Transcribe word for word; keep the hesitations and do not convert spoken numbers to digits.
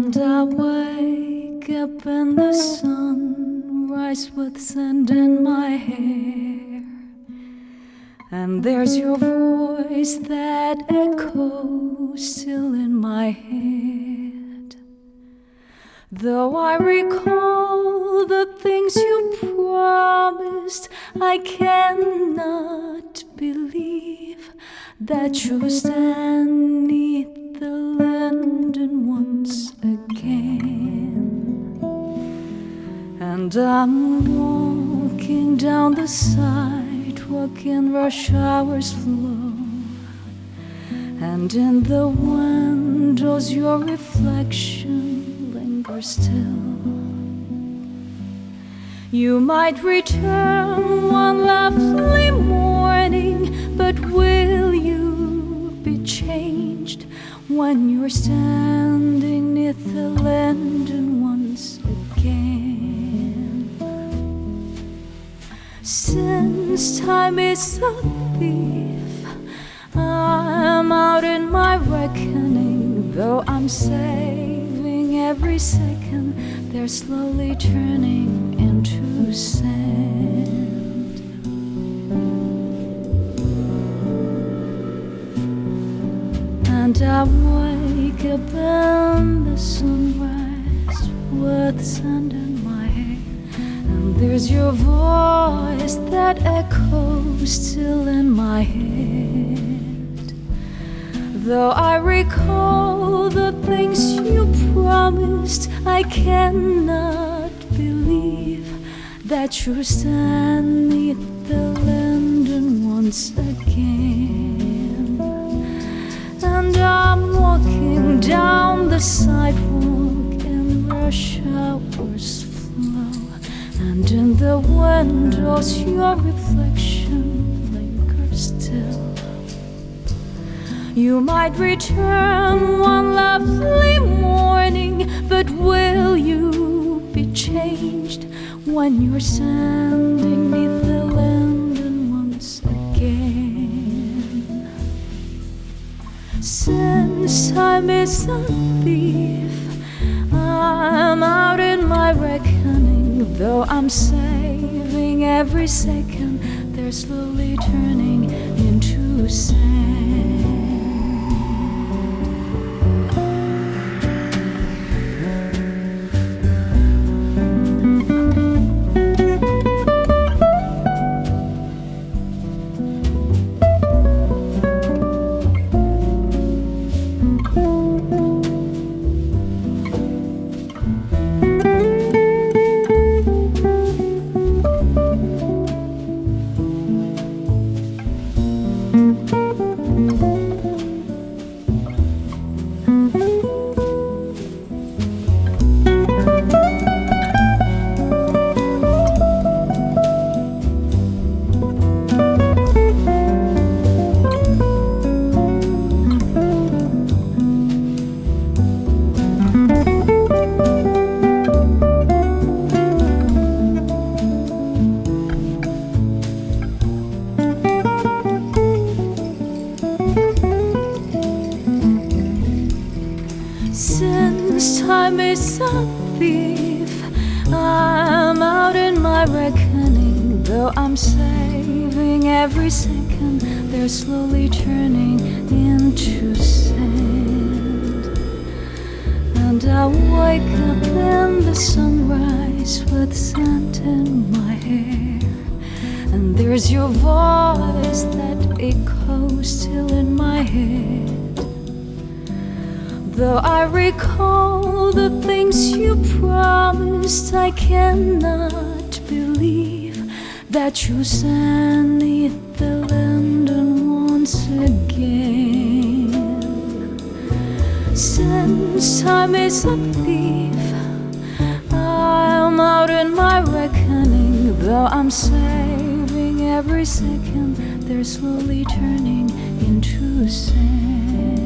And I wake up in the sunrise with sand in my hair, and there's your voice that echoes still in my head. Though I recall the things you promised, I cannot believe that you'll stand neath the Linden once again. And I'm walking down the sidewalk in rush hour's flow, and in the windows your reflection lingers still. You might return one lovely morning, but will you be changed when you're standing neath the Linden once again? Since time is a thief, I'm out in my reckoning. Though I'm saving every second, they're slowly turning into sand. And I wake up in the sunrise with sand in my hair, and there's your voice that echoes still in my head. Though I recall the things you promised, I cannot believe that you're standing neath the Linden once again. And I'm walking down the sidewalk in rush hour's flow, and in the windows your reflection lingers still. You might return one lovely morning, but will you be changed when you're standing neath the Linden once again? Since time is a thief, I'm out in my reckoning. Though I'm saving every second, they're slowly turning into sand. Since time is a thief, I'm out in my reckoning. Though I'm saving every second, they're slowly turning into sand. And I wake up in the sunrise with sand in my hair, and there's your voice that echoes still in my head. Though I recall the things you promised, I cannot believe that you stand neath the Linden once again. Since time is a thief, I'm out in my reckoning. Though I'm saving every second, they're slowly turning into sand.